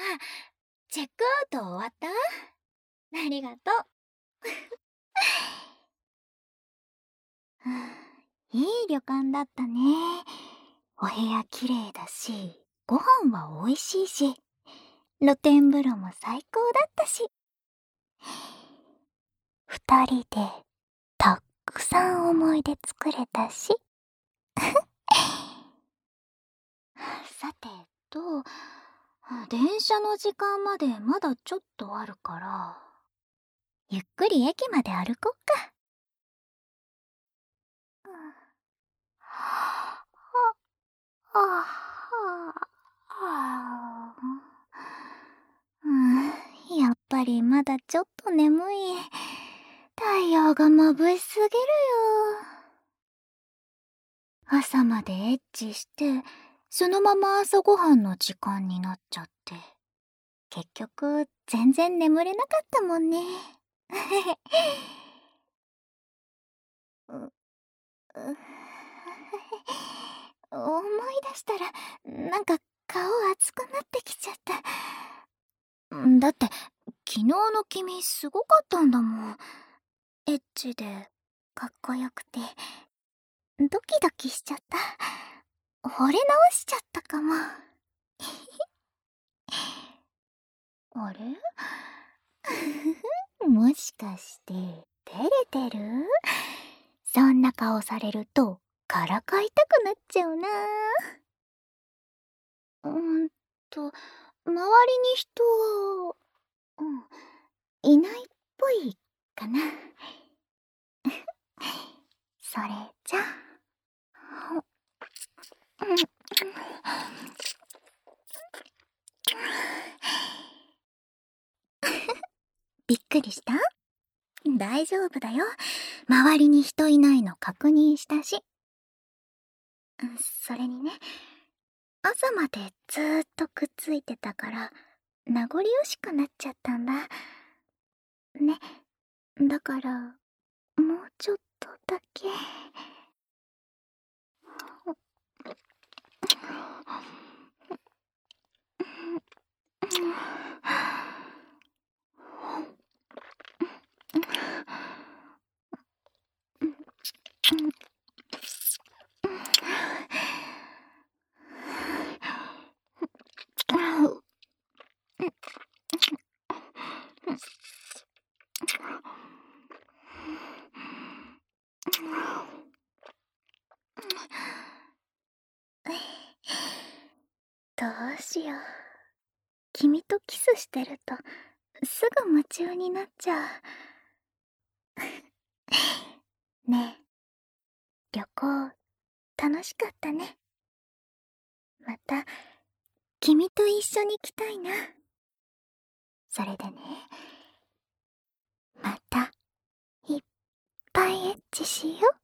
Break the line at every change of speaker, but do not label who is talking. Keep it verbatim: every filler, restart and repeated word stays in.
チェックアウト終わった？ありがとう。いい旅館だったね。お部屋きれいだし、ご飯は美味しいし、露天風呂も最高だったし。二人でたっくさん思い出作れたし。さてと、電車の時間までまだちょっとあるから、ゆっくり駅まで歩こっか。はあ、はあ、うん、やっぱりまだちょっと眠い。太陽が眩しすぎるよ。朝までエッチして、そのまま朝ごはんの時間になっちゃって。結局、全然眠れなかったもんね。う、う思い出したら、なんか顔熱くなってきちゃった。だって、昨日の君すごかったんだもん。エッチで、かっこよくて、ドキドキしちゃった。惚れ直しちゃったかも。あれもしかして、照れてる？そんな顔されると、からかいたくなっちゃうな。うーんと、周りに人は、うん、いないっぽいかな。それじゃ、びっくりした？大丈夫だよ。周りに人いないの確認したし。それにね、朝までずーっとくっついてたから、名残惜しくなっちゃったんだ。ね。だから、もうちょっとだけ。どうしよう。君とキスしてると、すぐ夢中になっちゃう。ねえ、旅行、楽しかったね。また、君と一緒に来たいな。それでね、また、いっぱいエッチしよう。